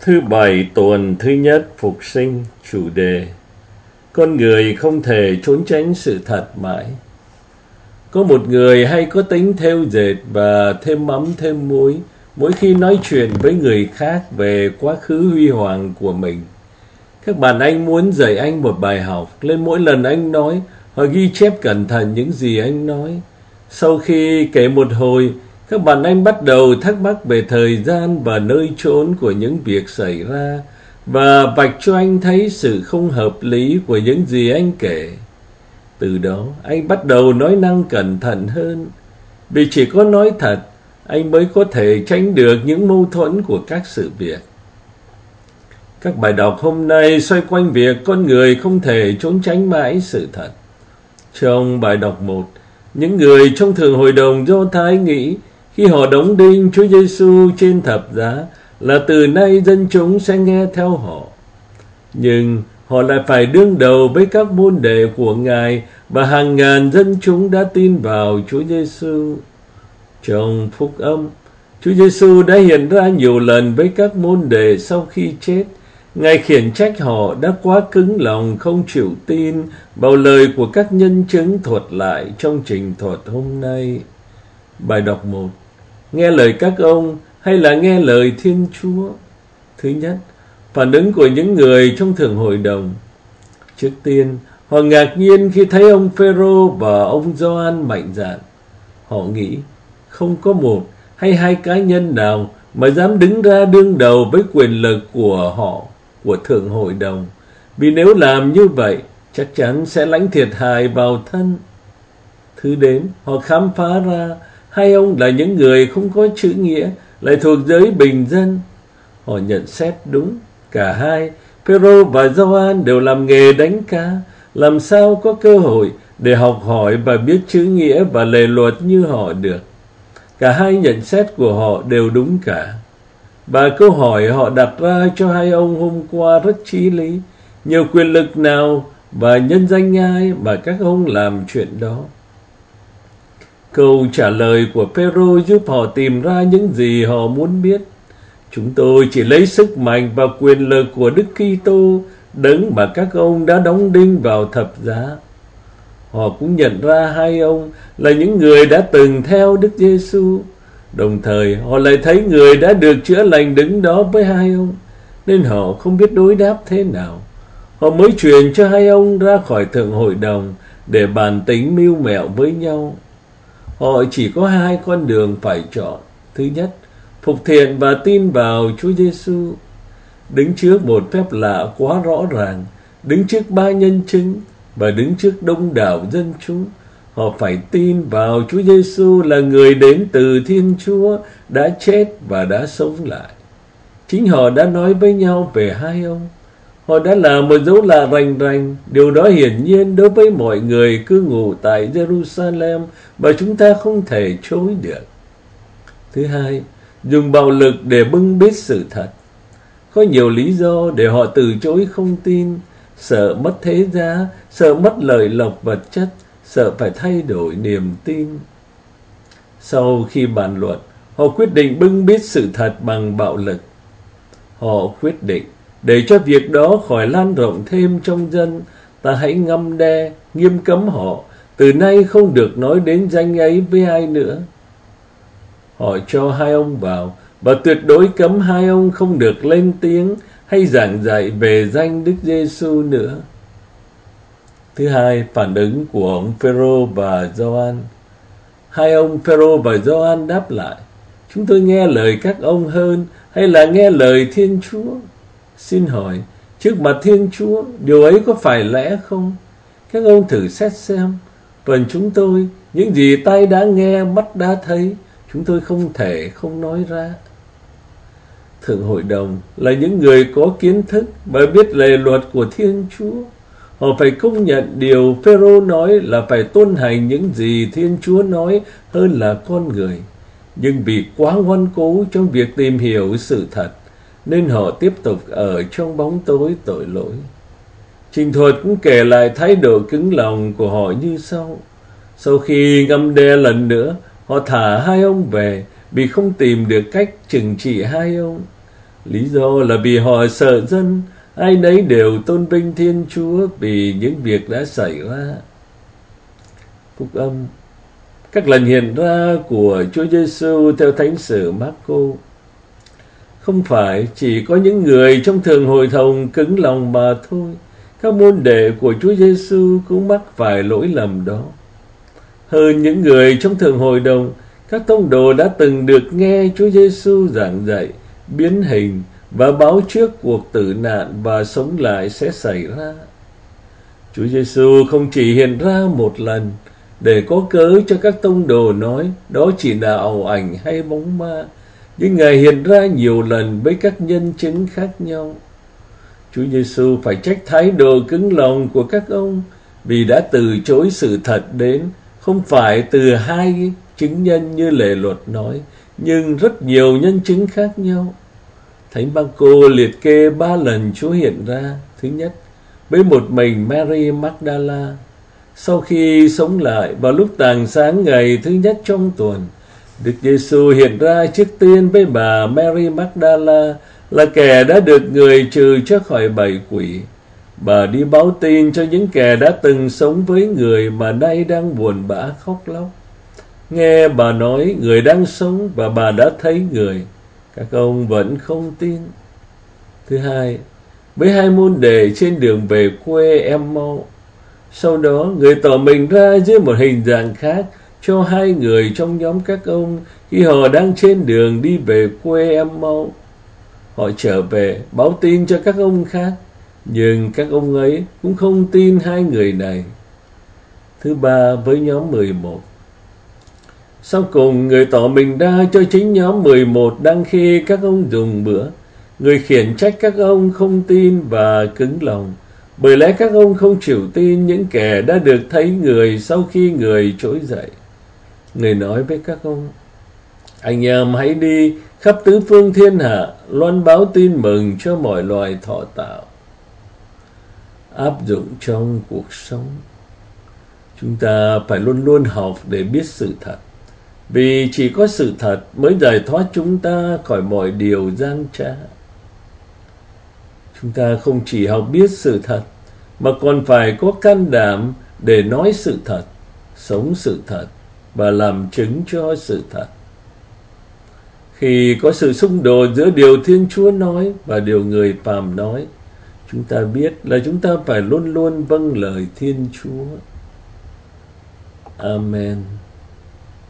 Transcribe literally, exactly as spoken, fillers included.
Thứ bảy tuần thứ nhất phục sinh, chủ đề: con người không thể trốn tránh sự thật mãi. Có một người hay có tính thêu dệt và thêm mắm thêm muối mỗi khi nói chuyện với người khác về quá khứ huy hoàng của mình. Các bạn anh muốn dạy anh một bài học, nên mỗi lần anh nói, họ ghi chép cẩn thận những gì anh nói. Sau khi kể một hồi, các bạn anh bắt đầu thắc mắc về thời gian và nơi chốn của những việc xảy ra, và vạch cho anh thấy sự không hợp lý của những gì anh kể. Từ đó, anh bắt đầu nói năng cẩn thận hơn, vì chỉ có nói thật, anh mới có thể tránh được những mâu thuẫn của các sự việc. Các bài đọc hôm nay xoay quanh việc con người không thể trốn tránh mãi sự thật. Trong bài đọc một, những người trong Thượng Hội đồng Do Thái nghĩ khi họ đóng đinh Chúa Giêsu trên thập giá là từ nay dân chúng sẽ nghe theo họ. Nhưng họ lại phải đương đầu với các môn đệ của Ngài, và hàng ngàn dân chúng đã tin vào Chúa Giêsu. Trong Phúc Âm, Chúa Giêsu đã hiện ra nhiều lần với các môn đệ sau khi chết. Ngài khiển trách họ đã quá cứng lòng không chịu tin vào lời của các nhân chứng thuật lại trong trình thuật hôm nay. Bài đọc một. Nghe lời các ông hay là nghe lời Thiên Chúa? Thứ nhất, phản ứng của những người trong Thượng Hội đồng. Trước tiên, họ ngạc nhiên khi thấy ông Phêrô và ông Gioan mạnh dạn. Họ nghĩ không có một hay hai cá nhân nào mà dám đứng ra đương đầu với quyền lực của họ, của Thượng Hội đồng, vì nếu làm như vậy chắc chắn sẽ lãnh thiệt hại vào thân. Thứ đến, họ khám phá ra hai ông là những người không có chữ nghĩa, lại thuộc giới bình dân. Họ nhận xét đúng, cả hai, Phêrô và Gioan đều làm nghề đánh cá, làm sao có cơ hội để học hỏi và biết chữ nghĩa và lề luật như họ được. Cả hai nhận xét của họ đều đúng cả. Và câu hỏi họ đặt ra cho hai ông hôm qua rất chí lý: nhiều quyền lực nào và nhân danh ai mà các ông làm chuyện đó? Câu trả lời của Phêrô giúp họ tìm ra những gì họ muốn biết. Chúng tôi chỉ lấy sức mạnh và quyền lực của Đức Kitô, đấng mà các ông đã đóng đinh vào thập giá. Họ cũng nhận ra hai ông là những người đã từng theo Đức Giêsu. Đồng thời họ lại thấy người đã được chữa lành đứng đó với hai ông, nên họ không biết đối đáp thế nào. Họ mới truyền cho hai ông ra khỏi Thượng Hội đồng để bàn tính mưu mẹo với nhau. Họ chỉ có hai con đường phải chọn. Thứ nhất, phục thiện và tin vào Chúa Giêsu. Đứng trước một phép lạ quá rõ ràng, đứng trước ba nhân chứng và đứng trước đông đảo dân chúng, họ phải tin vào Chúa Giêsu là người đến từ Thiên Chúa, đã chết và đã sống lại. Chính họ đã nói với nhau về hai ông. Họ đã làm một dấu lạ rành rành, điều đó hiển nhiên đối với mọi người cư ngụ tại Jerusalem và chúng ta không thể chối được. Thứ hai, dùng bạo lực để bưng bít sự thật. Có nhiều lý do để họ từ chối không tin: sợ mất thế giá, sợ mất lợi lộc vật chất, sợ phải thay đổi niềm tin. Sau khi bàn luận, họ quyết định bưng bít sự thật bằng bạo lực. Họ quyết định, để cho việc đó khỏi lan rộng thêm trong dân, ta hãy ngăn đe, nghiêm cấm họ, từ nay không được nói đến danh ấy với ai nữa. Họ cho hai ông vào, và tuyệt đối cấm hai ông không được lên tiếng hay giảng dạy về danh Đức Giêsu nữa. Thứ hai, phản ứng của ông Phêrô và Gioan. Hai ông Phêrô và Gioan đáp lại: chúng tôi nghe lời các ông hơn hay là nghe lời Thiên Chúa? Xin hỏi, trước mặt Thiên Chúa, điều ấy có phải lẽ không? Các ông thử xét xem. Phần chúng tôi, những gì tai đã nghe, mắt đã thấy, chúng tôi không thể không nói ra. Thượng Hội đồng là những người có kiến thức và biết lề luật của Thiên Chúa. Họ phải công nhận điều Phêrô nói là phải tuân hành những gì Thiên Chúa nói hơn là con người. Nhưng vì quá ngoan cố trong việc tìm hiểu sự thật, nên họ tiếp tục ở trong bóng tối tội lỗi. Trình thuật cũng kể lại thái độ cứng lòng của họ như sau. Sau khi ngăn đe lần nữa, họ thả hai ông về vì không tìm được cách trừng trị hai ông. Lý do là vì họ sợ dân, ai nấy đều tôn vinh Thiên Chúa vì những việc đã xảy ra. Phúc âm. Các lần hiện ra của Chúa Giêsu theo Thánh sử Marco không phải chỉ có những người trong thường hội thòng cứng lòng mà thôi. Các môn đệ của Chúa Giêsu cũng mắc phải lỗi lầm đó. Hơn những người trong thường hội đồng, các tông đồ đã từng được nghe Chúa Giêsu giảng dạy, biến hình và báo trước cuộc tử nạn và sống lại sẽ xảy ra. Chúa Giêsu không chỉ hiện ra một lần để có cớ cho các tông đồ nói đó chỉ là ảo ảnh hay bóng ma, nhưng Ngài hiện ra nhiều lần với các nhân chứng khác nhau. Chúa Giêsu phải trách thái độ cứng lòng của các ông vì đã từ chối sự thật đến không phải từ hai chứng nhân như lề luật nói, nhưng rất nhiều nhân chứng khác nhau. Thánh Marco liệt kê ba lần Chúa hiện ra. Thứ nhất, với một mình Mary Magdala, sau khi sống lại vào lúc tàng sáng ngày thứ nhất trong tuần. Đức Giêsu hiện ra trước tiên với bà Mary Magdala là kẻ đã được người trừ cho khỏi bảy quỷ. Bà đi báo tin cho những kẻ đã từng sống với người mà nay đang buồn bã khóc lóc. Nghe bà nói người đang sống và bà đã thấy người, các ông vẫn không tin. Thứ hai, với hai môn đệ trên đường về quê Em-mau. Sau đó người tỏ mình ra dưới một hình dạng khác cho hai người trong nhóm các ông khi họ đang trên đường đi về quê Em-mau. Họ trở về báo tin cho các ông khác, nhưng các ông ấy cũng không tin hai người này. Thứ ba, với nhóm mười một. Sau cùng người tỏ mình ra cho chính nhóm mười một đang khi các ông dùng bữa. Người khiển trách các ông không tin và cứng lòng, bởi lẽ các ông không chịu tin những kẻ đã được thấy người sau khi người trỗi dậy. Người nói với các ông: anh em hãy đi khắp tứ phương thiên hạ, loan báo tin mừng cho mọi loài thọ tạo. Áp dụng trong cuộc sống. Chúng ta phải luôn luôn học để biết sự thật, vì chỉ có sự thật mới giải thoát chúng ta khỏi mọi điều gian trá. Chúng ta không chỉ học biết sự thật, mà còn phải có can đảm để nói sự thật, sống sự thật và làm chứng cho sự thật. Khi có sự xung đột giữa điều Thiên Chúa nói và điều người phàm nói, chúng ta biết là chúng ta phải luôn luôn vâng lời Thiên Chúa. Amen.